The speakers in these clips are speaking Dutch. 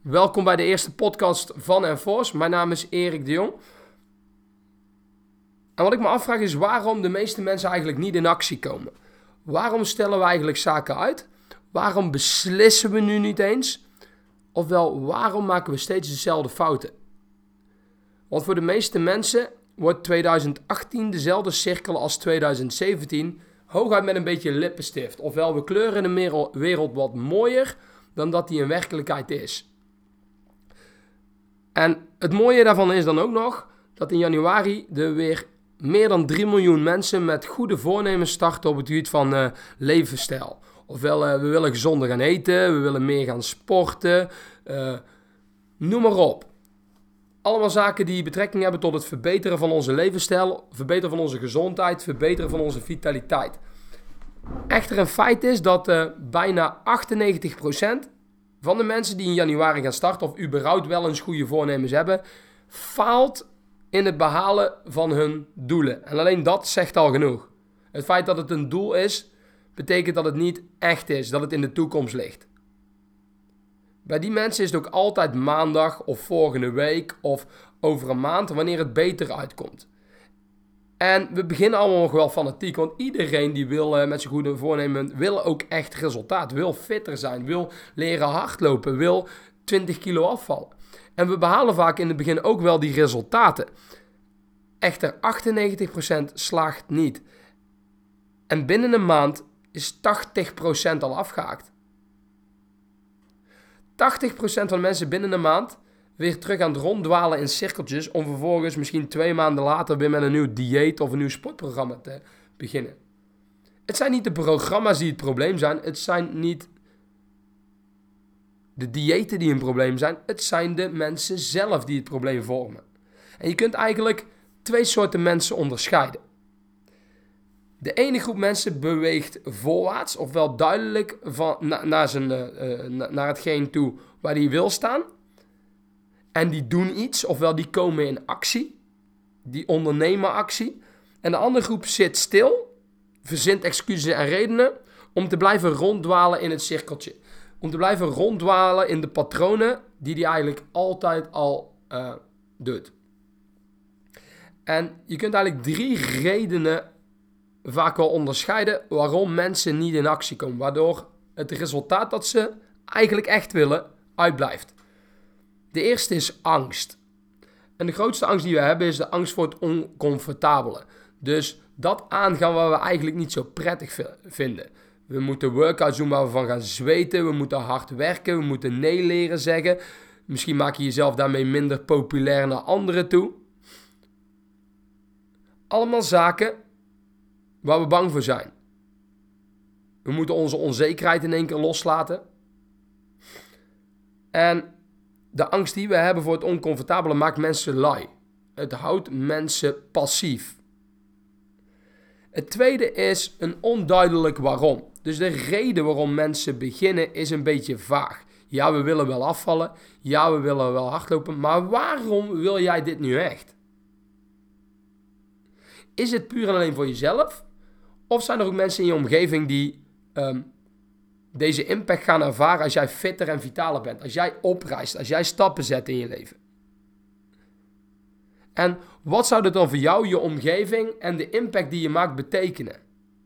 Welkom bij de eerste podcast van Enforce. Mijn naam is Erik de Jong. En wat ik me afvraag is waarom de meeste mensen eigenlijk niet in actie komen. Waarom stellen we eigenlijk zaken uit? Waarom beslissen we nu niet eens? Ofwel, waarom maken we steeds dezelfde fouten? Want voor de meeste mensen wordt 2018 dezelfde cirkel als 2017, hooguit met een beetje lippenstift. Ofwel, we kleuren de wereld wat mooier dan dat die in werkelijkheid is. En het mooie daarvan is dan ook nog dat in januari er weer meer dan 3 miljoen mensen met goede voornemens starten op het gebied van levensstijl. Ofwel, we willen gezonder gaan eten, we willen meer gaan sporten, noem maar op. Allemaal zaken die betrekking hebben tot het verbeteren van onze levensstijl, verbeteren van onze gezondheid, verbeteren van onze vitaliteit. Echter een feit is dat bijna 98% van de mensen die in januari gaan starten of überhaupt wel eens goede voornemens hebben, faalt in het behalen van hun doelen. En alleen dat zegt al genoeg. Het feit dat het een doel is, betekent dat het niet echt is, dat het in de toekomst ligt. Bij die mensen is het ook altijd maandag of volgende week of over een maand wanneer het beter uitkomt. En we beginnen allemaal nog wel fanatiek, want iedereen die wil met zijn goede voornemen, wil ook echt resultaat, wil fitter zijn, wil leren hardlopen, wil 20 kilo afvallen. En we behalen vaak in het begin ook wel die resultaten. Echter 98% slaagt niet. En binnen een maand is 80% al afgehaakt. 80% van de mensen binnen een maand weer terug aan het ronddwalen in cirkeltjes om vervolgens misschien 2 maanden later weer met een nieuw dieet of een nieuw sportprogramma te beginnen. Het zijn niet de programma's die het probleem zijn, het zijn niet de diëten die een probleem zijn, het zijn de mensen zelf die het probleem vormen. En je kunt eigenlijk 2 soorten mensen onderscheiden. De ene groep mensen beweegt voorwaarts, ofwel duidelijk naar hetgeen toe waar hij wil staan. En die doen iets, ofwel die komen in actie, die ondernemen actie. En de andere groep zit stil, verzint excuses en redenen om te blijven ronddwalen in het cirkeltje. Om te blijven ronddwalen in de patronen die hij eigenlijk altijd al doet. En je kunt eigenlijk 3 redenen vaak wel onderscheiden waarom mensen niet in actie komen. Waardoor het resultaat dat ze eigenlijk echt willen uitblijft. De eerste is angst. En de grootste angst die we hebben is de angst voor het oncomfortabele. Dus dat aangaan waar we eigenlijk niet zo prettig vinden. We moeten workouts doen waar we van gaan zweten. We moeten hard werken. We moeten nee leren zeggen. Misschien maak je jezelf daarmee minder populair naar anderen toe. Allemaal zaken waar we bang voor zijn. We moeten onze onzekerheid in één keer loslaten. En de angst die we hebben voor het oncomfortabele maakt mensen lui. Het houdt mensen passief. Het tweede is een onduidelijk waarom. Dus de reden waarom mensen beginnen is een beetje vaag. Ja, we willen wel afvallen. Ja, we willen wel hardlopen. Maar waarom wil jij dit nu echt? Is het puur en alleen voor jezelf? Of zijn er ook mensen in je omgeving die deze impact gaan ervaren als jij fitter en vitaler bent? Als jij opreist, als jij stappen zet in je leven? En wat zou dit dan voor jou, je omgeving en de impact die je maakt betekenen?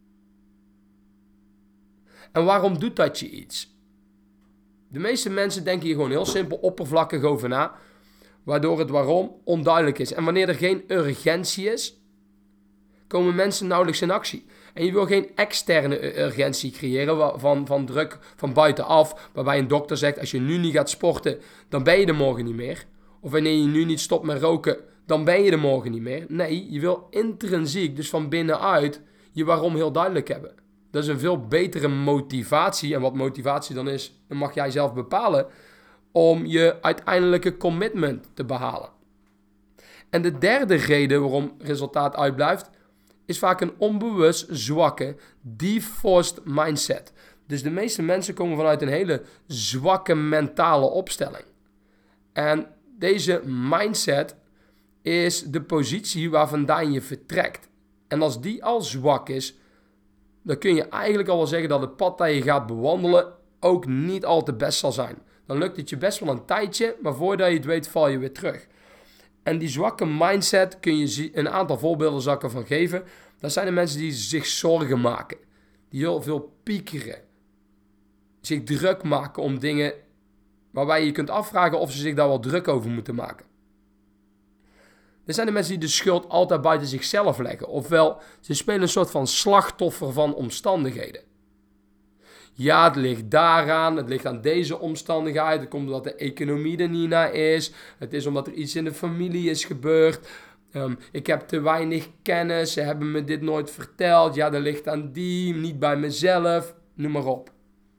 En waarom doet dat je iets? De meeste mensen denken hier gewoon heel simpel oppervlakkig over na, waardoor het waarom onduidelijk is. En wanneer er geen urgentie is, komen mensen nauwelijks in actie. En je wil geen externe urgentie creëren van druk van buitenaf, waarbij een dokter zegt, als je nu niet gaat sporten, dan ben je er morgen niet meer. Of wanneer je nu niet stopt met roken, dan ben je er morgen niet meer. Nee, je wil intrinsiek, dus van binnenuit, je waarom heel duidelijk hebben. Dat is een veel betere motivatie. En wat motivatie dan is, dan mag jij zelf bepalen, om je uiteindelijke commitment te behalen. En de derde reden waarom resultaat uitblijft, is vaak een onbewust zwakke, default mindset. Dus de meeste mensen komen vanuit een hele zwakke mentale opstelling. En deze mindset is de positie waar vandaan je vertrekt. En als die al zwak is, dan kun je eigenlijk al wel zeggen dat het pad dat je gaat bewandelen ook niet al te best zal zijn. dan lukt het je best wel een tijdje, maar voordat je het weet val je weer terug. En die zwakke mindset kun je een aantal voorbeelden zakken van geven. Dat zijn de mensen die zich zorgen maken, die heel veel piekeren, zich druk maken om dingen waarbij je kunt afvragen of ze zich daar wel druk over moeten maken. Er zijn de mensen die de schuld altijd buiten zichzelf leggen. Ofwel, ze spelen een soort van slachtoffer van omstandigheden. Ja, het ligt daaraan, het ligt aan deze omstandigheid. Het komt omdat de economie er niet naar is. Het is omdat er iets in de familie is gebeurd. Ik heb te weinig kennis, ze hebben me dit nooit verteld. Ja, dat ligt aan die, niet bij mezelf, noem maar op.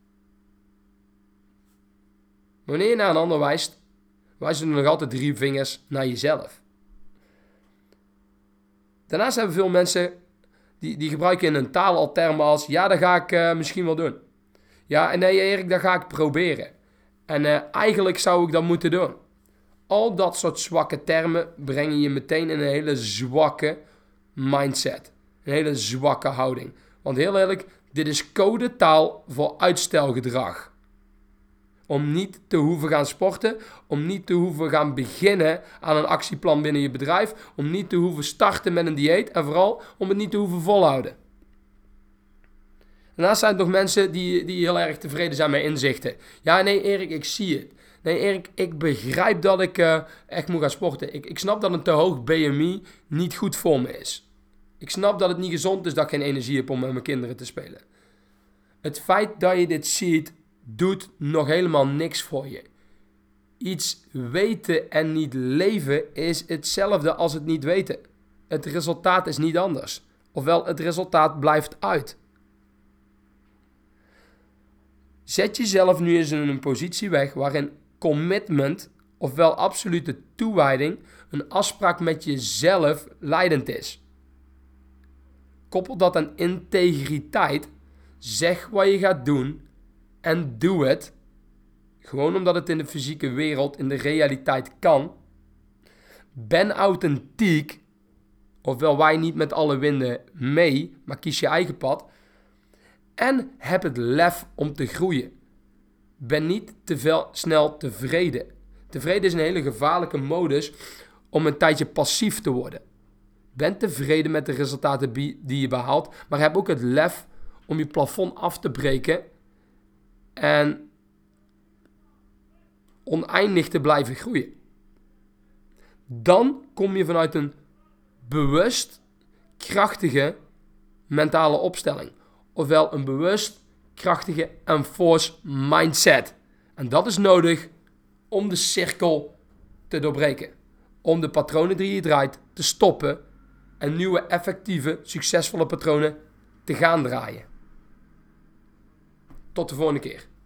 Wanneer je naar een ander wijst, wijzen er nog altijd 3 vingers naar jezelf. Daarnaast hebben veel mensen die gebruiken in hun taal al termen als, ja, dat ga ik misschien wel doen. Ja, en nee Erik, dat ga ik proberen. En eigenlijk zou ik dat moeten doen. Al dat soort zwakke termen brengen je meteen in een hele zwakke mindset. Een hele zwakke houding. Want heel eerlijk, dit is codetaal voor uitstelgedrag. Om niet te hoeven gaan sporten, om niet te hoeven gaan beginnen aan een actieplan binnen je bedrijf, om niet te hoeven starten met een dieet en vooral om het niet te hoeven volhouden. Daarnaast zijn er nog mensen die heel erg tevreden zijn met inzichten. Ja, nee Erik, ik zie het. Nee Erik, ik begrijp dat ik echt moet gaan sporten. Ik snap dat een te hoog BMI niet goed voor me is. Ik snap dat het niet gezond is dat ik geen energie heb om met mijn kinderen te spelen. Het feit dat je dit ziet, doet nog helemaal niks voor je. Iets weten en niet leven is hetzelfde als het niet weten. Het resultaat is niet anders. Ofwel, het resultaat blijft uit. Zet jezelf nu eens in een positie weg waarin commitment, ofwel absolute toewijding, een afspraak met jezelf leidend is. Koppel dat aan integriteit. Zeg wat je gaat doen en doe het. Gewoon omdat het in de fysieke wereld, in de realiteit kan. Ben authentiek. Ofwel waai niet met alle winden mee, maar kies je eigen pad. En heb het lef om te groeien. Ben niet te snel tevreden. Tevreden is een hele gevaarlijke modus om een tijdje passief te worden. Ben tevreden met de resultaten die je behaalt, maar heb ook het lef om je plafond af te breken en oneindig te blijven groeien. Dan kom je vanuit een bewust krachtige mentale opstelling. Ofwel een bewust krachtige enforced mindset. En dat is nodig om de cirkel te doorbreken. Om de patronen die je draait te stoppen en nieuwe effectieve, succesvolle patronen te gaan draaien. Tot de volgende keer.